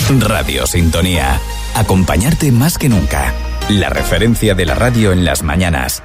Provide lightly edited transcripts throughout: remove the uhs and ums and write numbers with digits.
Radio Sintonía. Acompañarte más que nunca. La referencia de la radio en las mañanas.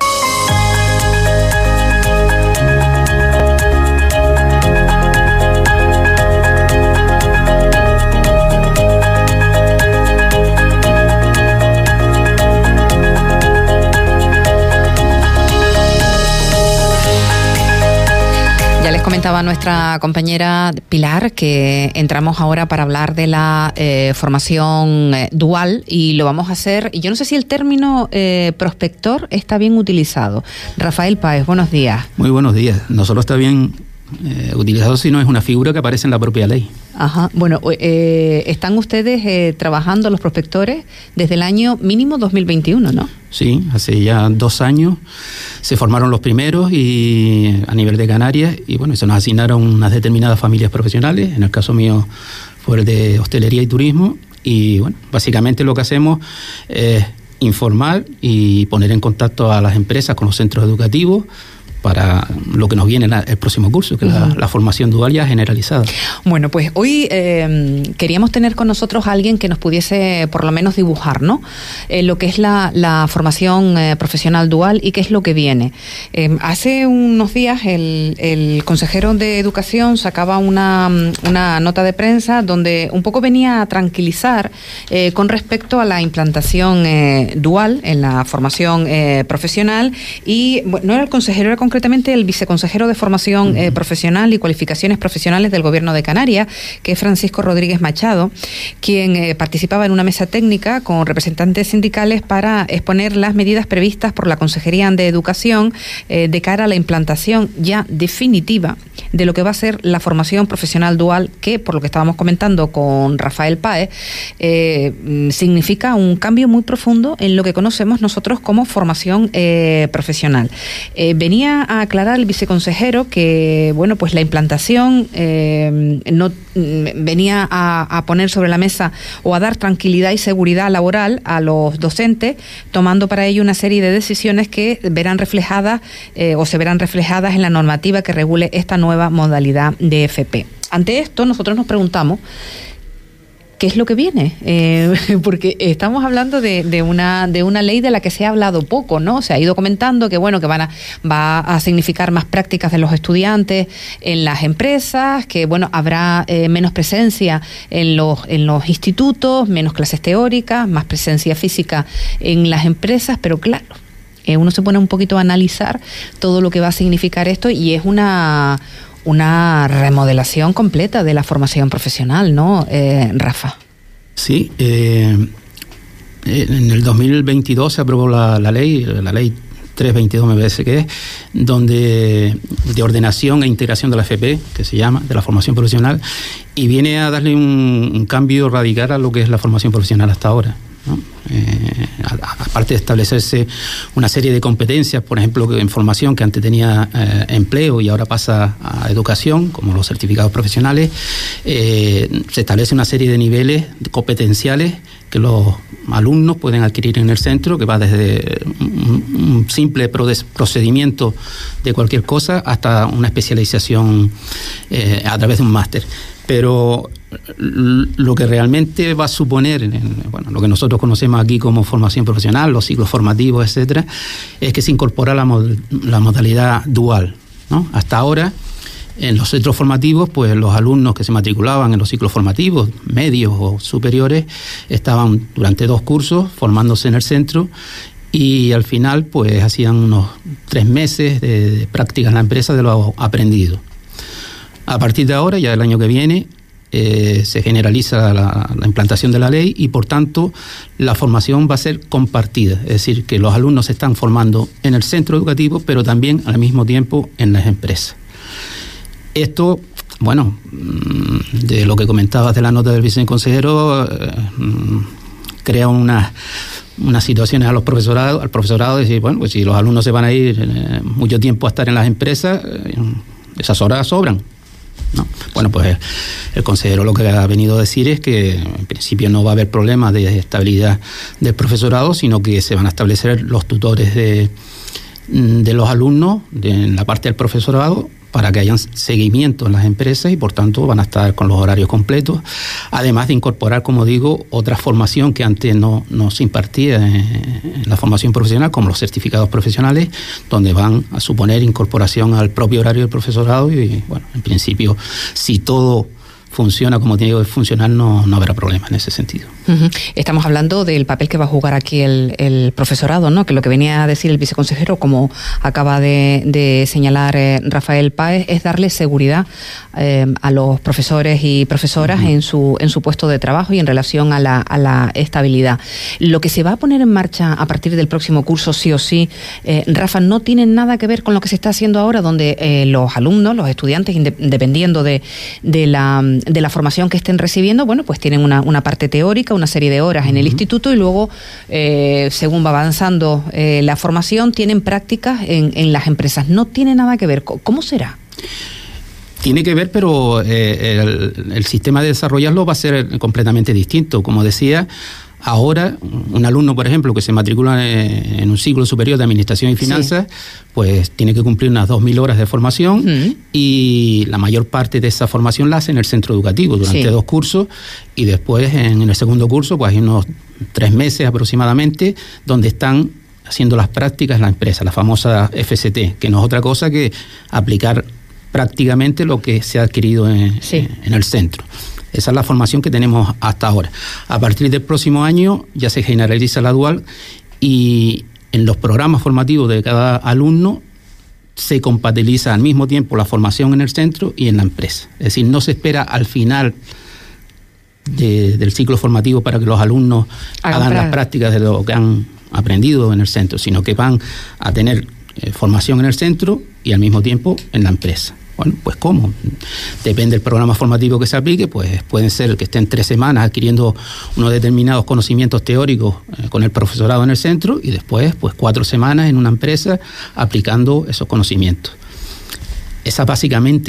Ya les comentaba nuestra compañera Pilar que entramos ahora para hablar de la formación dual, y lo vamos a hacer, y yo no sé si el término prospector está bien utilizado. Rafael Páez, buenos días. Muy buenos días. No solo está bien utilizado, sino es una figura que aparece en la propia ley. Ajá. Bueno, están ustedes trabajando los prospectores desde el año mínimo 2021, ¿no? Sí, hace ya 2 años se formaron los primeros y a nivel de Canarias, y bueno, se nos asignaron unas determinadas familias profesionales. En el caso mío fue el de hostelería y turismo, y bueno, básicamente lo que hacemos es informar y poner en contacto a las empresas con los centros educativos para lo que nos viene el próximo curso, que es la formación dual ya generalizada. Bueno, pues hoy queríamos tener con nosotros a alguien que nos pudiese por lo menos dibujar, ¿no? Lo que es la formación profesional dual y qué es lo que viene. Hace unos días el consejero de Educación sacaba una nota de prensa donde un poco venía a tranquilizar con respecto a la implantación dual en la formación profesional, y bueno, no era el consejero, era concretamente el viceconsejero de Formación Profesional y Cualificaciones Profesionales del Gobierno de Canarias, que es Francisco Rodríguez Machado, quien participaba en una mesa técnica con representantes sindicales para exponer las medidas previstas por la Consejería de Educación de cara a la implantación ya definitiva de lo que va a ser la formación profesional dual, que, por lo que estábamos comentando con Rafael Páez, significa un cambio muy profundo en lo que conocemos nosotros como formación profesional. Venía a aclarar el viceconsejero que, bueno, pues la implantación no venía a poner sobre la mesa o a dar tranquilidad y seguridad laboral a los docentes, tomando para ello una serie de decisiones que verán reflejadas o se verán reflejadas en la normativa que regule esta nueva modalidad de FP. Ante esto, nosotros nos preguntamos ¿qué es lo que viene? Porque estamos hablando de una ley de la que se ha hablado poco, ¿no? Se ha ido comentando que, bueno, que va a significar más prácticas de los estudiantes en las empresas, que, bueno, habrá menos presencia en los institutos, menos clases teóricas, más presencia física en las empresas, pero claro, uno se pone un poquito a analizar todo lo que va a significar esto, y es una remodelación completa de la formación profesional, ¿no, Rafa? Sí, en el 2022 se aprobó la ley 322 me parece que es, donde de ordenación e integración de la FP, que se llama, de la formación profesional, y viene a darle un cambio radical a lo que es la formación profesional hasta ahora, ¿no? Aparte de establecerse una serie de competencias, por ejemplo, en formación que antes tenía empleo y ahora pasa a educación, como los certificados profesionales, se establece una serie de niveles competenciales que los alumnos pueden adquirir en el centro, que va desde un simple procedimiento de cualquier cosa hasta una especialización a través de un máster. Pero lo que realmente va a suponer, bueno, lo que nosotros conocemos aquí como formación profesional, los ciclos formativos, etcétera, es que se incorpora la modalidad dual, ¿no? Hasta ahora, en los centros formativos, pues los alumnos que se matriculaban en los ciclos formativos, medios o superiores, estaban durante 2 cursos formándose en el centro, y al final pues hacían unos 3 meses de práctica en la empresa de lo aprendido. A partir de ahora, ya el año que viene, se generaliza la implantación de la ley, y por tanto la formación va a ser compartida, es decir, que los alumnos se están formando en el centro educativo, pero también al mismo tiempo en las empresas. Esto, bueno, de lo que comentabas de la nota del viceconsejero, crea unas situaciones al profesorado, decir, bueno, pues si los alumnos se van a ir mucho tiempo a estar en las empresas, esas horas sobran, ¿no? Bueno, pues el consejero lo que ha venido a decir es que en principio no va a haber problema de estabilidad del profesorado, sino que se van a establecer los tutores de los alumnos en la parte del profesorado, para que haya seguimiento en las empresas y por tanto van a estar con los horarios completos, además de incorporar, como digo, otra formación que antes no se impartía en la formación profesional, como los certificados profesionales, donde van a suponer incorporación al propio horario del profesorado y, bueno, en principio, si todo funciona como tiene que funcionar, no habrá problema en ese sentido. Uh-huh. Estamos hablando del papel que va a jugar aquí el profesorado, ¿no? Que lo que venía a decir el viceconsejero, como acaba de señalar Rafael Páez, es darle seguridad a los profesores y profesoras en su puesto de trabajo y en relación a la estabilidad. Lo que se va a poner en marcha a partir del próximo curso, sí o sí, Rafa, no tiene nada que ver con lo que se está haciendo ahora, donde los alumnos, los estudiantes, dependiendo de la formación que estén recibiendo, bueno, pues tienen una parte teórica, una serie de horas en el instituto y luego, según va avanzando la formación, tienen prácticas en las empresas. No tiene nada que ver. ¿Cómo será? Tiene que ver, pero el sistema de desarrollarlo va a ser completamente distinto. Como decía, ahora un alumno, por ejemplo, que se matricula en un ciclo superior de Administración y Finanzas, pues tiene que cumplir unas 2.000 horas de formación y la mayor parte de esa formación la hace en el centro educativo durante 2 cursos y después en el segundo curso pues hay unos 3 meses aproximadamente donde están haciendo las prácticas en la empresa, la famosa FCT, que no es otra cosa que aplicar prácticamente lo que se ha adquirido en el centro. Esa es la formación que tenemos hasta ahora. A partir del próximo año ya se generaliza la dual y en los programas formativos de cada alumno se compatibiliza al mismo tiempo la formación en el centro y en la empresa. Es decir, no se espera al final del ciclo formativo para que los alumnos hagan las prácticas de lo que han aprendido en el centro, sino que van a tener formación en el centro y al mismo tiempo en la empresa. Bueno, pues ¿cómo? Depende del programa formativo que se aplique, pues pueden ser que estén 3 semanas adquiriendo unos determinados conocimientos teóricos con el profesorado en el centro y después pues 4 semanas en una empresa aplicando esos conocimientos. Esa es básicamente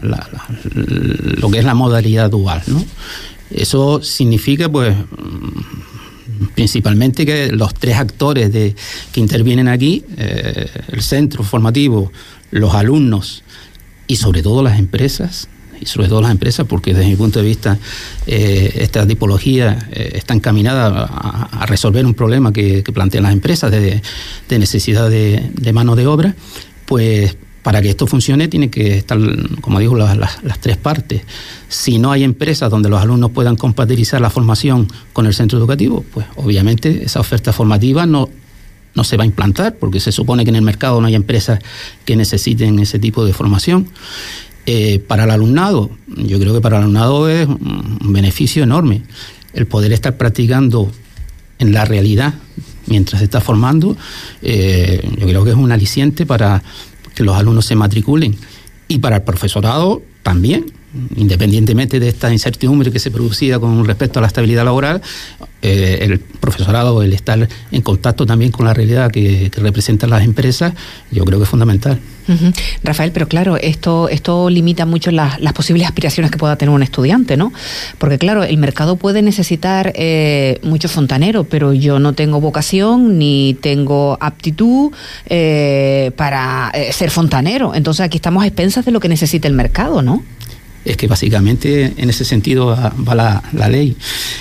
lo que es la modalidad dual, ¿no? Eso significa pues principalmente que los 3 actores que intervienen aquí, el centro formativo, los alumnos y sobre todo las empresas, porque desde mi punto de vista esta tipología está encaminada a resolver un problema que plantean las empresas de necesidad de mano de obra, pues para que esto funcione tiene que estar, como digo, las 3 partes. Si no hay empresas donde los alumnos puedan compatibilizar la formación con el centro educativo, pues obviamente esa oferta formativa no se va a implantar, porque se supone que en el mercado no hay empresas que necesiten ese tipo de formación. Para el alumnado, yo creo que para el alumnado es un beneficio enorme el poder estar practicando en la realidad mientras se está formando. Yo creo que es un aliciente para que los alumnos se matriculen y para el profesorado también, independientemente de esta incertidumbre que se producía con respecto a la estabilidad laboral, el profesorado, el estar en contacto también con la realidad que representan las empresas, yo creo que es fundamental. Uh-huh. Rafael, pero claro, esto limita mucho las posibles aspiraciones que pueda tener un estudiante, ¿no? Porque claro, el mercado puede necesitar mucho fontanero, pero yo no tengo vocación ni tengo aptitud para ser fontanero. Entonces aquí estamos a expensas de lo que necesita el mercado, ¿no? Es que básicamente en ese sentido va la ley.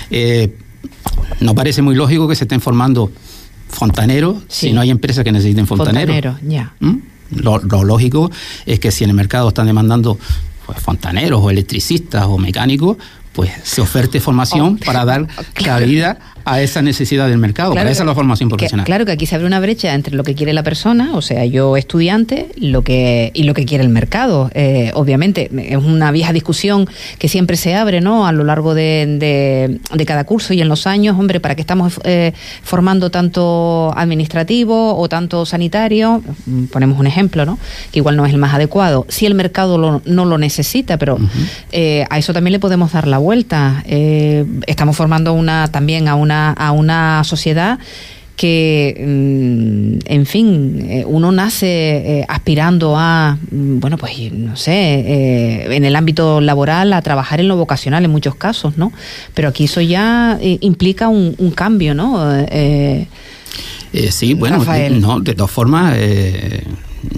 No parece muy lógico que se estén formando fontaneros si no hay empresas que necesiten fontaneros. Fontaneros, ya. Lo lógico es que si en el mercado están demandando pues, fontaneros o electricistas o mecánicos, pues se oferte formación para dar cabida a esa necesidad del mercado. Claro, esa es la formación profesional. Claro que aquí se abre una brecha entre lo que quiere la persona, o sea, yo estudiante, y lo que quiere el mercado. Obviamente, es una vieja discusión que siempre se abre, ¿no? A lo largo de cada curso y en los años, hombre, ¿para qué estamos formando tanto administrativo o tanto sanitario? Ponemos un ejemplo, ¿no? Que igual no es el más adecuado. Si el mercado no lo necesita, pero a eso también le podemos dar la vuelta. Estamos formando también a una sociedad que, en fin, uno nace aspirando a, bueno, pues, no sé, en el ámbito laboral, a trabajar en lo vocacional en muchos casos, ¿no? Pero aquí eso ya implica un cambio, ¿no? Sí, bueno, no, de todas formas,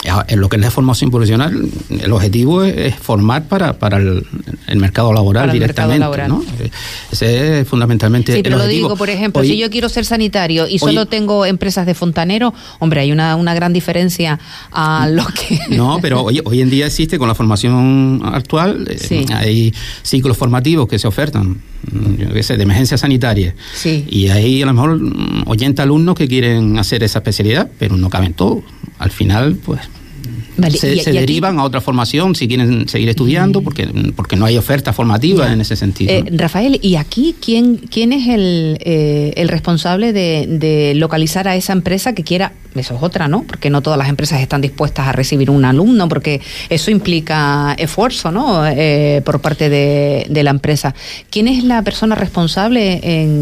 En lo que es la formación profesional, el objetivo es formar para el mercado laboral directamente, laboral. ¿No? Ese es fundamentalmente el objetivo. Sí, pero lo digo, por ejemplo, si yo quiero ser sanitario y solo tengo empresas de fontanero, hombre, hay una gran diferencia a lo que... No, pero hoy en día existe, con la formación actual, hay ciclos formativos que se ofertan, yo qué sé, de emergencia sanitaria. Sí. Y hay a lo mejor 80 alumnos que quieren hacer esa especialidad, pero no caben todos. Al final, pues... Vale, se derivan a otra formación si quieren seguir estudiando, porque no hay oferta formativa en ese sentido. Rafael, ¿y aquí quién es el responsable de localizar a esa empresa que quiera? Eso es otra, ¿no? Porque no todas las empresas están dispuestas a recibir un alumno, porque eso implica esfuerzo, ¿no? Por parte de la empresa. ¿Quién es la persona responsable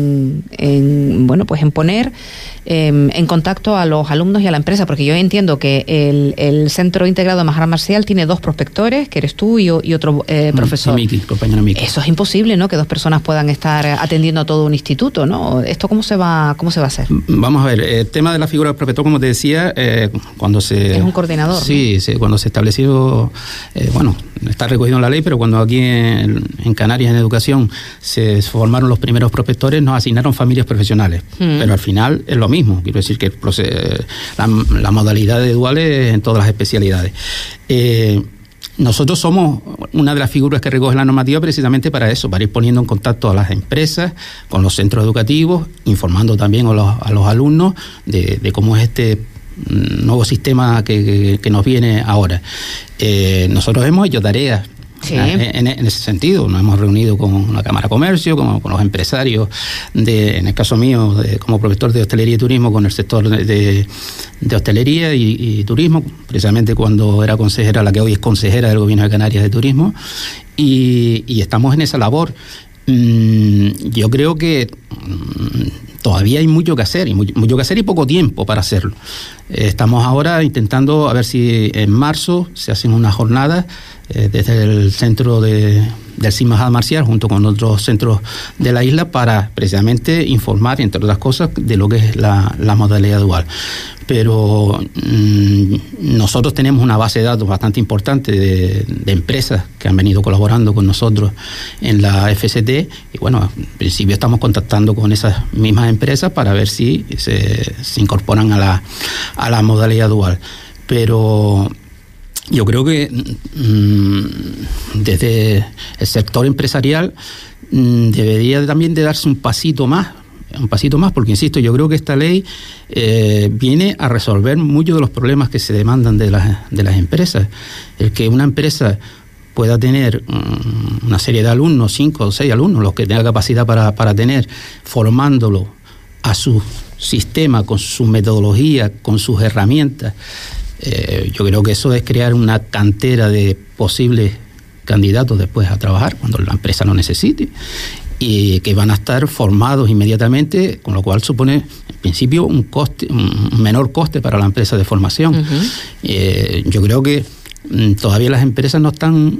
en poner en contacto a los alumnos y a la empresa? Porque yo entiendo que el Centro Integrado de Magia Marcial tiene 2 prospectores, que eres tú y otro profesor. Miki, compañera Miki. Eso es imposible, ¿no? Que 2 personas puedan estar atendiendo a todo un instituto, ¿no? ¿Esto cómo se va a hacer? Vamos a ver, el tema de la figura del prospector, como te decía, cuando se... Es un coordinador. Sí, ¿no? Cuando se estableció, está recogido en la ley, pero cuando aquí en Canarias, en educación, se formaron los primeros prospectores, nos asignaron familias profesionales. Pero al final es lo mismo. Quiero decir que la modalidad de duales en todas las especialidades. Nosotros somos una de las figuras que recoge la normativa precisamente para eso, para ir poniendo en contacto a las empresas, con los centros educativos, informando también a los alumnos de cómo es este nuevo sistema que nos viene ahora. Nosotros hemos hecho tareas. Sí. En ese sentido, nos hemos reunido con la Cámara de Comercio, con los empresarios, en el caso mío, como profesor de hostelería y turismo, con el sector de hostelería y turismo, precisamente cuando era consejera, la que hoy es consejera del Gobierno de Canarias de Turismo, y estamos en esa labor. Yo creo que todavía hay mucho que hacer y poco tiempo para hacerlo. Estamos ahora intentando a ver si en marzo se hacen unas jornadas desde el centro del CIM Magia Marcial junto con otros centros de la isla para precisamente informar, entre otras cosas, de lo que es la modalidad dual. Pero nosotros tenemos una base de datos bastante importante de empresas que han venido colaborando con nosotros en la FCT y bueno, en principio estamos contactando con esas mismas empresas para ver si se incorporan a la modalidad dual. Pero yo creo que desde el sector empresarial debería también de darse un pasito más, porque insisto, yo creo que esta ley viene a resolver muchos de los problemas que se demandan de las empresas. El que una empresa pueda tener una serie de alumnos, 5 o 6 alumnos, los que tenga capacidad para tener, formándolo a su sistema, con su metodología, con sus herramientas. Yo creo que eso es crear una cantera de posibles candidatos después a trabajar cuando la empresa lo necesite y que van a estar formados inmediatamente, con lo cual supone en principio un menor coste para la empresa de formación. Yo creo que todavía las empresas no están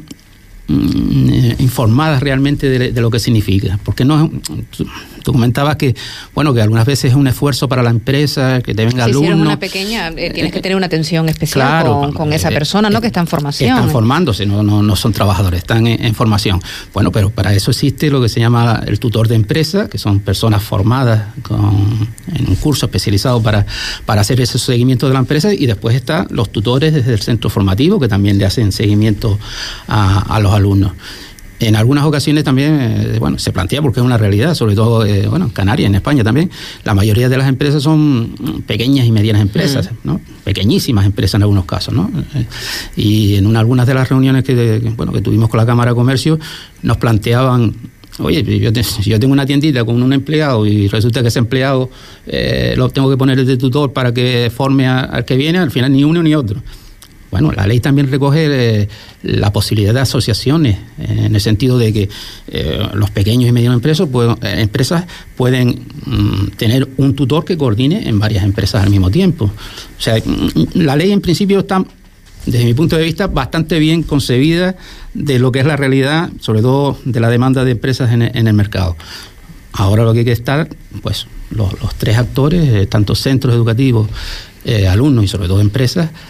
informadas realmente de lo que significa, porque no tú comentabas que que algunas veces es un esfuerzo para la empresa que te venga alumnos. Si eres una pequeña tienes que tener una atención especial, claro, con esa persona, ¿no? Que está en formación. Están formándose, no son trabajadores, están en formación. Bueno, pero para eso existe lo que se llama el tutor de empresa, que son personas formadas en un curso especializado para hacer ese seguimiento de la empresa, y después están los tutores desde el centro formativo que también le hacen seguimiento a los alumnos. En algunas ocasiones también, se plantea, porque es una realidad, sobre todo, en Canarias, en España también, la mayoría de las empresas son pequeñas y medianas empresas, ¿no? Pequeñísimas empresas en algunos casos, ¿no? Y en algunas de las reuniones que tuvimos con la Cámara de Comercio, nos planteaban, oye, yo tengo una tiendita con un empleado y resulta que ese empleado lo tengo que poner de tutor para que forme al que viene, al final ni uno ni otro. Bueno, la ley también recoge la posibilidad de asociaciones, en el sentido de que los pequeños y medianas empresas pueden tener un tutor que coordine en varias empresas al mismo tiempo. O sea, la ley en principio está, desde mi punto de vista, bastante bien concebida de lo que es la realidad, sobre todo de la demanda de empresas en el mercado. Ahora lo que hay que estar, pues, los 3 actores, tanto centros educativos, alumnos y sobre todo empresas,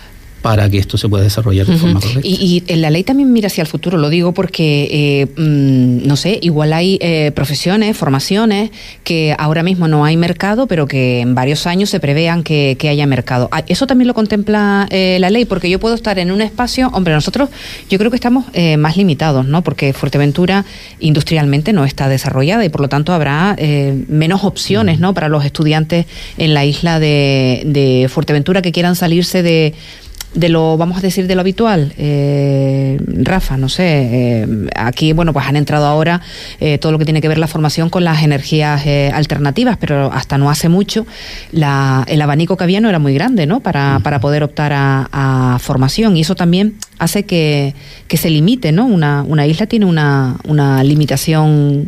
para que esto se pueda desarrollar de forma correcta. Y la ley también mira hacia el futuro, lo digo porque, no sé, igual hay profesiones, formaciones que ahora mismo no hay mercado, pero que en varios años se prevean que haya mercado. ¿Eso también lo contempla la ley? Porque yo puedo estar en un espacio, hombre, nosotros yo creo que estamos más limitados, ¿no? Porque Fuerteventura industrialmente no está desarrollada y por lo tanto habrá menos opciones, ¿no? Para los estudiantes en la isla de Fuerteventura que quieran salirse de lo, vamos a decir, de lo habitual. Rafa, no sé, aquí, bueno, pues han entrado ahora todo lo que tiene que ver la formación con las energías alternativas, pero hasta no hace mucho el abanico que había no era muy grande, ¿no? Para poder optar a formación, y eso también hace que se limite, ¿no? Una isla tiene una limitación,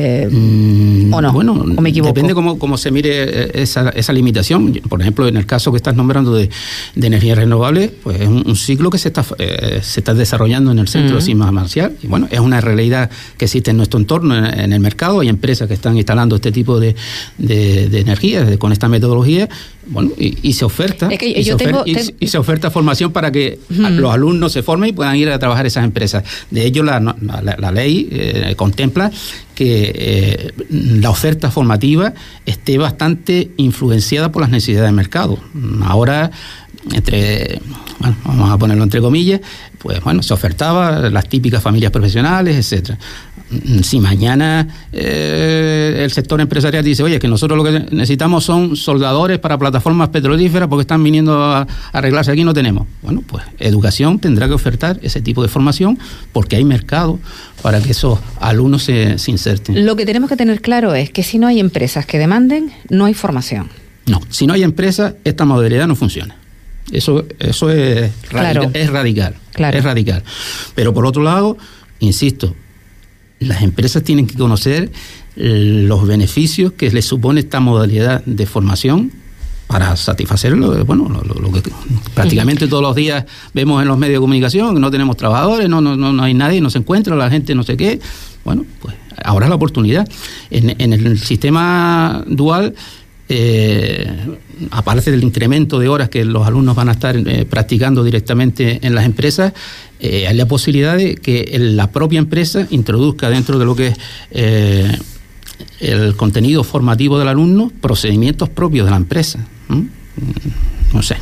¿o no? Bueno, ¿o me equivoco? Depende cómo se mire esa limitación. Por ejemplo, en el caso que estás nombrando de energías renovables, pues es un ciclo que se está desarrollando en el centro de Cimas Marcial, y bueno, es una realidad que existe en nuestro entorno, en el mercado. Hay empresas que están instalando este tipo de energías con esta metodología, bueno, y se oferta, es que y se oferta formación para que los alumnos se formen y puedan ir a trabajar a esas empresas. De ello la ley contempla que la oferta formativa esté bastante influenciada por las necesidades del mercado. Ahora, vamos a ponerlo entre comillas, pues bueno, se ofertaba las típicas familias profesionales, etcétera. Si mañana el sector empresarial dice, oye, que nosotros lo que necesitamos son soldadores para plataformas petrolíferas porque están viniendo a arreglarse aquí, no tenemos. Bueno, pues educación tendrá que ofertar ese tipo de formación porque hay mercado para que esos alumnos se inserten. Lo que tenemos que tener claro es que si no hay empresas que demanden, no hay formación. No, si no hay empresas, esta modalidad no funciona. Eso es claro. Es radical, claro. Es radical. Pero por otro lado, insisto, las empresas tienen que conocer los beneficios que les supone esta modalidad de formación para satisfacer lo que prácticamente todos los días vemos en los medios de comunicación, que no tenemos trabajadores, no hay nadie, no se encuentra, la gente no sé qué. Bueno, pues ahora es la oportunidad. En el sistema dual, aparte del incremento de horas que los alumnos van a estar practicando directamente en las empresas, hay la posibilidad de que la propia empresa introduzca dentro de lo que es el contenido formativo del alumno procedimientos propios de la empresa. No sé,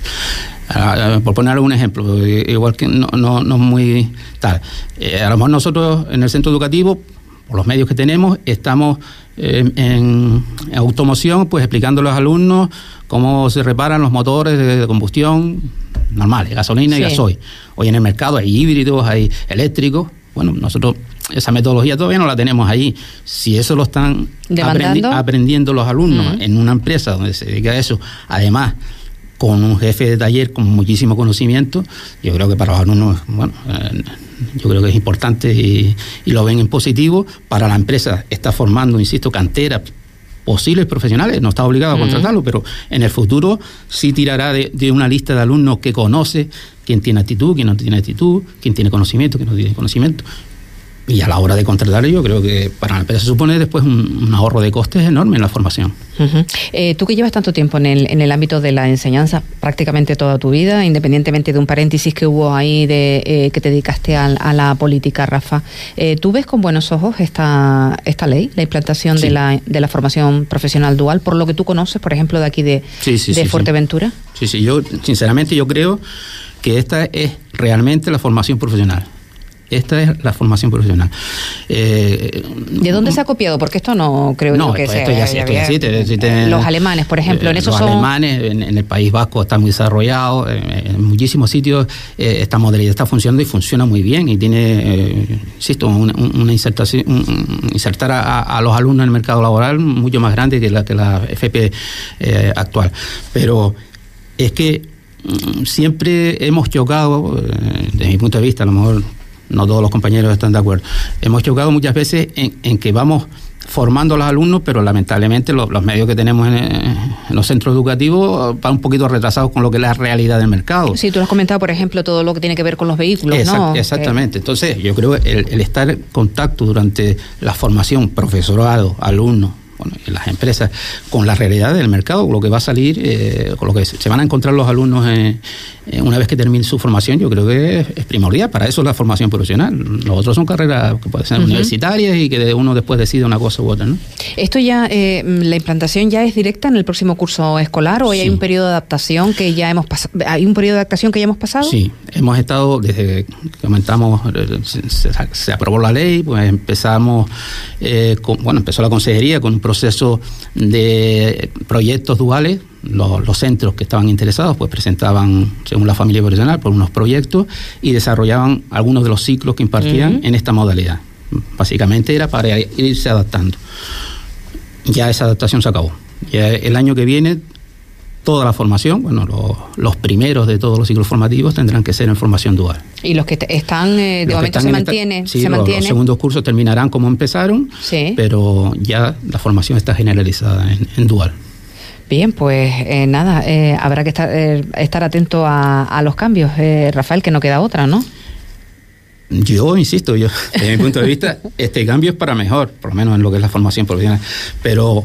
por poner algún ejemplo, igual que no muy tal, a lo mejor nosotros en el centro educativo, por los medios que tenemos, estamos en automoción, pues explicando a los alumnos cómo se reparan los motores de combustión normales, gasolina y gasoil. Hoy en el mercado hay híbridos, hay eléctricos. Bueno, nosotros esa metodología todavía no la tenemos ahí. Si eso lo están aprendiendo los alumnos en una empresa donde se dedica a eso, además con un jefe de taller con muchísimo conocimiento, yo creo que para los alumnos, bueno, yo creo que es importante y lo ven en positivo. Para la empresa está formando, insisto, cantera, posibles profesionales, no está obligado a contratarlo, pero en el futuro sí tirará de una lista de alumnos que conoce quién tiene actitud, quién no tiene actitud, quién tiene conocimiento, quién no tiene conocimiento. Y a la hora de contratarlo, yo creo que para la empresa supone después un ahorro de costes enorme en la formación. Tú que llevas tanto tiempo en el ámbito de la enseñanza, prácticamente toda tu vida, independientemente de un paréntesis que hubo ahí de que te dedicaste a la política, Rafa, ¿tú ves con buenos ojos esta ley, la implantación de la formación profesional dual, por lo que tú conoces, por ejemplo, de aquí de Fuerteventura? Sí, yo sinceramente yo creo que esta es realmente la formación profesional. Esta es la formación profesional. ¿De dónde se ha copiado? Porque esto no creo que sea. Esto ya existe. Los alemanes, por ejemplo, en esos los alemanes, en el País Vasco está muy desarrollado. En muchísimos sitios esta modalidad está funcionando y funciona muy bien. Y tiene, insisto, una insertación, insertar a los alumnos en el mercado laboral mucho más grande que la FP actual. Pero es que siempre hemos chocado, desde mi punto de vista, a lo mejor no todos los compañeros están de acuerdo. Hemos chocado muchas veces en que vamos formando a los alumnos, pero lamentablemente los medios que tenemos en los centros educativos van un poquito retrasados con lo que es la realidad del mercado. Sí, tú lo has comentado, por ejemplo, todo lo que tiene que ver con los vehículos, ¿no? Exactamente. Entonces, yo creo que el estar en contacto durante la formación, profesorado, alumnos, en las empresas, con la realidad del mercado, lo que va a salir, con lo que se van a encontrar los alumnos una vez que termine su formación, yo creo que es primordial. Para eso es la formación profesional. Los otros son carreras que pueden ser universitarias y que uno después decide una cosa u otra, ¿no? ¿Esto ya, la implantación ya es directa en el próximo curso escolar o hay un periodo de adaptación que ya hemos pasado? ¿Hay un periodo de adaptación que ya hemos pasado? Sí, hemos estado, desde que comentamos, se aprobó la ley, pues empezamos, empezó la consejería con un proceso de proyectos duales. Los centros que estaban interesados pues presentaban, según la familia profesional, por unos proyectos y desarrollaban algunos de los ciclos que impartían en esta modalidad. Básicamente era para irse adaptando. Ya esa adaptación se acabó. Ya el año que viene toda la formación, los primeros de todos los ciclos formativos tendrán que ser en formación dual. ¿Y los que están, de momento se mantiene? Sí, los segundos cursos terminarán como empezaron, pero ya la formación está generalizada en dual. Bien, pues habrá que estar atento a los cambios, Rafael, que no queda otra, ¿no? Yo insisto, desde mi punto de vista, este cambio es para mejor, por lo menos en lo que es la formación profesional. Pero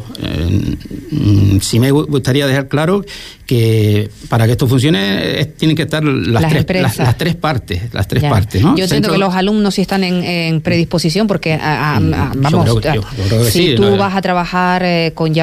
sí me gustaría dejar claro que para que esto funcione tienen que estar las tres partes, ¿no? Yo entiendo que los alumnos sí están en predisposición porque vamos, yo creo que si tú vas a trabajar con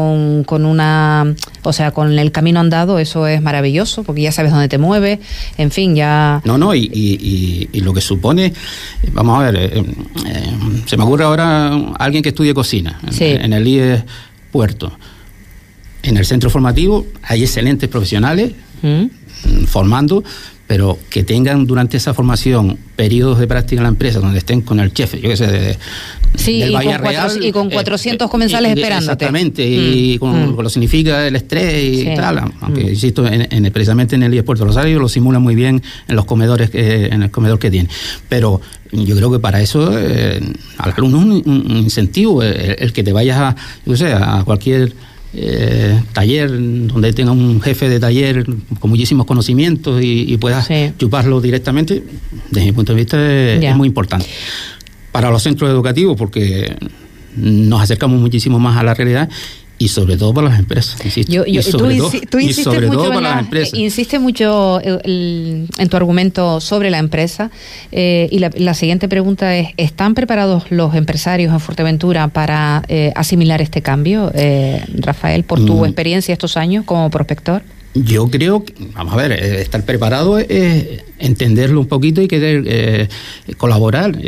una, o sea, con el camino andado, eso es maravilloso porque ya sabes dónde te mueves, en fin, ya. Y lo que supone, vamos a ver, se me ocurre ahora alguien que estudie cocina en el IES Puerto. En el centro formativo hay excelentes profesionales formando, pero que tengan durante esa formación periodos de práctica en la empresa donde estén con el jefe, yo qué sé, del Valle Real, y con 400 comensales esperándote. Exactamente, y con lo que significa el estrés y tal, aunque insisto, precisamente en el IES Puerto Rosario lo simulan muy bien en los comedores, en el comedor que tienen. Pero yo creo que para eso al alumno un incentivo, el que te vayas a cualquier taller donde tenga un jefe de taller con muchísimos conocimientos y puedas chuparlo directamente, desde mi punto de vista es muy importante para los centros educativos porque nos acercamos muchísimo más a la realidad y sobre todo para las empresas, insisto. Tú insistes mucho en tu argumento sobre la empresa y la siguiente pregunta es: ¿están preparados los empresarios en Fuerteventura para asimilar este cambio, Rafael, por tu experiencia estos años como prospector? Yo creo que, vamos a ver, estar preparado es entenderlo un poquito y querer colaborar.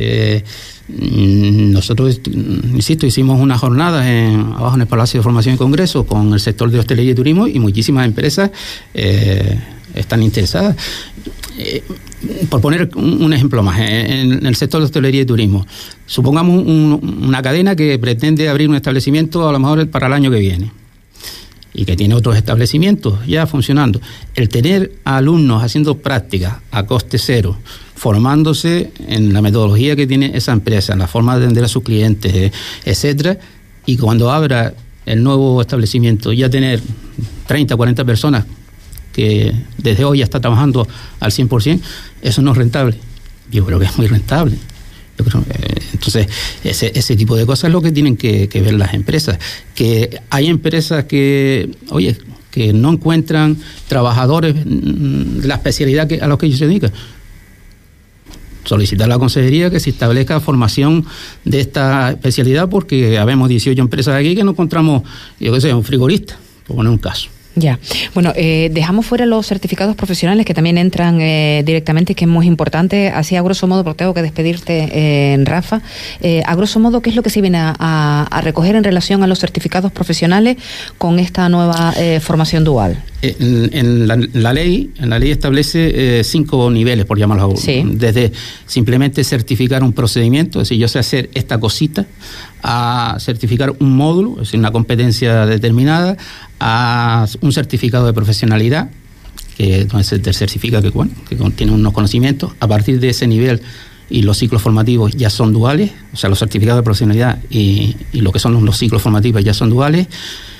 Nosotros, insisto, hicimos unas jornadas abajo en el Palacio de Formación y Congreso con el sector de hostelería y turismo y muchísimas empresas están interesadas. Por poner un ejemplo más, en el sector de hostelería y turismo, supongamos una cadena que pretende abrir un establecimiento a lo mejor para el año que viene y que tiene otros establecimientos ya funcionando. El tener a alumnos haciendo prácticas a coste cero, formándose en la metodología que tiene esa empresa, en la forma de atender a sus clientes, etcétera, y cuando abra el nuevo establecimiento ya tener 30, 40 personas que desde hoy ya está trabajando al 100%, eso no es rentable. Yo creo que es muy rentable. Entonces, ese tipo de cosas es lo que tienen que ver las empresas. Que hay empresas que no encuentran trabajadores de la especialidad a los que ellos se dedican. Solicitar a la consejería que se establezca formación de esta especialidad porque habemos 18 empresas aquí que no encontramos, un frigorista, por poner un caso. Ya. Bueno, dejamos fuera los certificados profesionales que también entran directamente, que es muy importante. Así, a grosso modo, porque tengo que despedirte, Rafa. A grosso modo, ¿qué es lo que se viene a recoger en relación a los certificados profesionales con esta nueva formación dual? En la ley establece 5 niveles, por llamarlo así. Desde simplemente certificar un procedimiento, es decir, yo sé hacer esta cosita, a certificar un módulo, es decir, una competencia determinada, a un certificado de profesionalidad, donde se te certifica que contiene unos conocimientos. A partir de ese nivel, y los ciclos formativos ya son duales, o sea, los certificados de profesionalidad y lo que son los ciclos formativos ya son duales.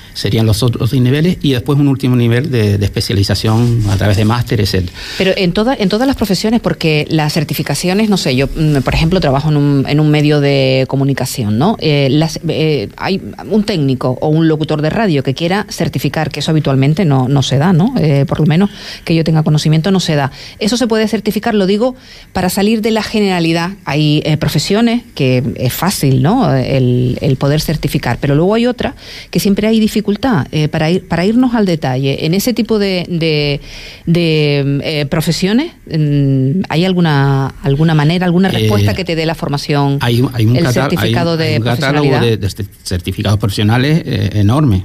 Serían los otros niveles y después un último nivel de especialización a través de másteres, etc. Pero en todas las profesiones, porque las certificaciones, no sé, yo por ejemplo trabajo en un medio de comunicación, ¿no? Hay un técnico o un locutor de radio que quiera certificar, que eso habitualmente no se da, ¿no? Por lo menos que yo tenga conocimiento no se da. Eso se puede certificar, lo digo, para salir de la generalidad. Hay profesiones que es fácil, ¿no? El poder certificar, pero luego hay otra que siempre hay dificultad para irnos al detalle. En ese tipo de profesiones, ¿hay alguna manera, alguna respuesta que te dé la formación? Hay un certificado de profesionalidad. Catálogo de certificados profesionales enorme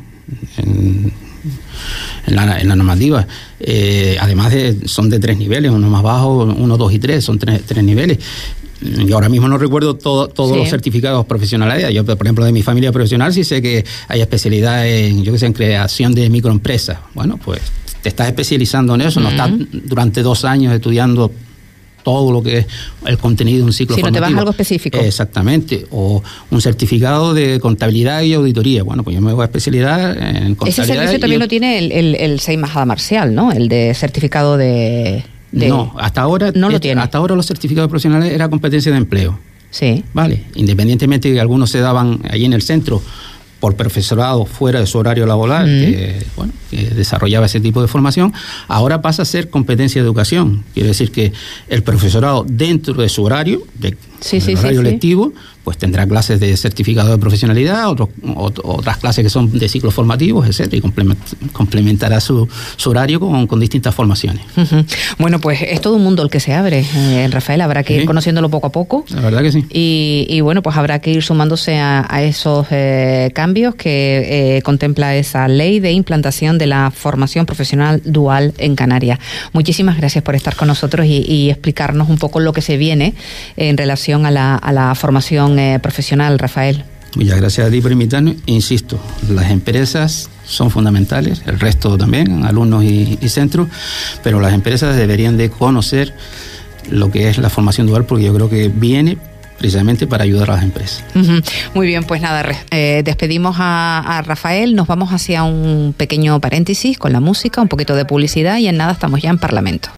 en la normativa. Además son de 3 niveles, uno más bajo, 1, 2 y 3, son tres niveles. Yo ahora mismo no recuerdo todos los certificados profesionales. Yo, por ejemplo, de mi familia profesional sí sé que hay especialidad en creación de microempresas. Bueno, pues te estás especializando en eso, no estás durante 2 años estudiando todo lo que es el contenido de un ciclo formativo. Si no te vas a algo específico. Exactamente. O un certificado de contabilidad y auditoría. Bueno, pues yo me voy a especializar en contabilidad. Ese servicio también lo tiene el SEIMAS Marcial, ¿no? El de certificado de... No, hasta ahora no lo tiene. Hasta ahora los certificados profesionales era competencia de empleo. Sí. Vale, independientemente de que algunos se daban allí en el centro por profesorado fuera de su horario laboral, que desarrollaba ese tipo de formación, ahora pasa a ser competencia de educación. Quiere decir que el profesorado dentro de su horario, horario lectivo, pues tendrá clases de certificado de profesionalidad, otras clases que son de ciclos formativos, etcétera, y complementará su horario con distintas formaciones. Uh-huh. Bueno, pues es todo un mundo el que se abre, Rafael, habrá que ir conociéndolo poco a poco. La verdad que sí. Y bueno, pues habrá que ir sumándose a esos cambios que contempla esa ley de implantación de la formación profesional dual en Canarias. Muchísimas gracias por estar con nosotros y explicarnos un poco lo que se viene en relación a la formación profesional, Rafael. Muchas gracias a ti por invitarnos. Insisto, las empresas son fundamentales, el resto también, alumnos y centros, pero las empresas deberían de conocer lo que es la formación dual, porque yo creo que viene precisamente para ayudar a las empresas. Uh-huh. Muy bien, pues nada, despedimos a Rafael, nos vamos hacia un pequeño paréntesis con la música, un poquito de publicidad y en nada estamos ya en Parlamento.